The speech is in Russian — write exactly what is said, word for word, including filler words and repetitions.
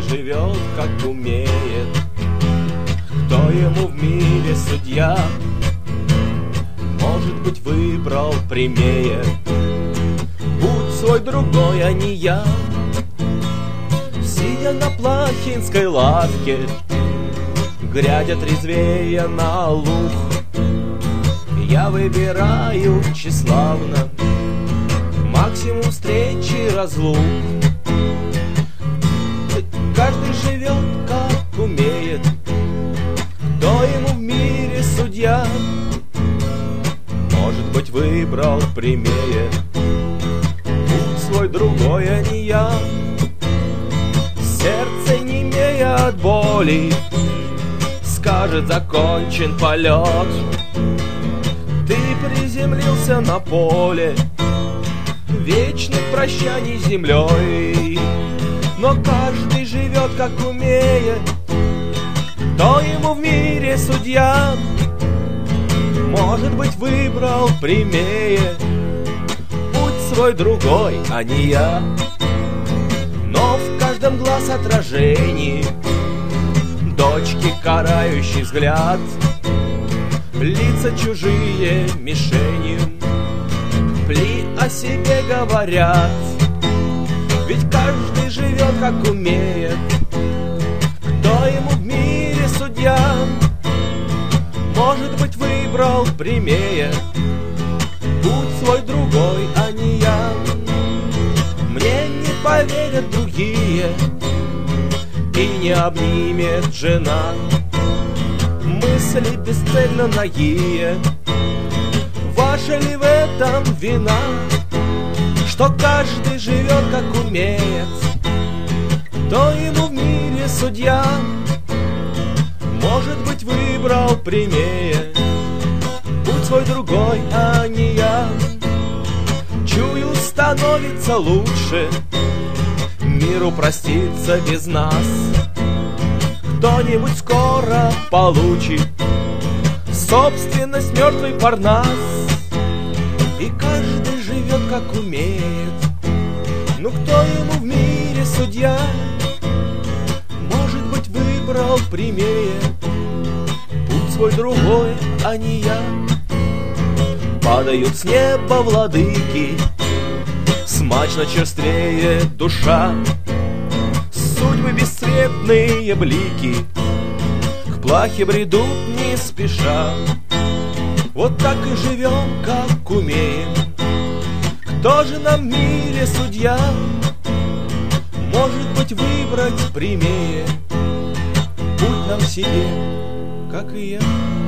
живет, как умеет. Кто ему в мире судья? Может быть, выбрал прямее путь свой другой, а не я. Сидя на плахинской лавке, глядя трезвее на луг, я выбираю тщеславно максимум встречи, разлук. Каждый живет, как умеет. Кто ему в мире судья? Может быть, выбрал прямее путь свой другой, а не я. Сердце, немея от боли, скажет: закончен полет. Ты приземлился на поле вечных прощаний с землей. Но каждый живет, как умеет. Кто ему в мире судья? Может быть, выбрал прямее путь свой другой, а не я. Но в каждом глаз отражении дочки карающий взгляд, лица чужие мишенью пли о себе говорят. Ведь каждый живет, как умеет. Кто ему в мире судья? Может быть, выбрал прямее путь свой другой, а не я. Мне не поверят другие и не обнимет жена. Мысли бесцельно нагие. Ваша ли в этом вина, что каждый живет, как умеет? Кто ему в мире судья? Может быть, выбрал прямее путь свой другой, а не я. Чую, становится лучше, миру проститься без нас. Кто-нибудь скоро получит собственность мертвый Парнас. И каждый живет, как умеет. Ну кто ему в мире судья? Может быть, выбрал прямее путь свой другой, а не я. Падают с неба владыки, смачно черствеет душа. Судьбы бесцветные блики к плахе бредут не спеша. Вот так и живем, как умеем. Кто же нам в мире судья? Может быть, выбрать прямее путь нам себе, как и я.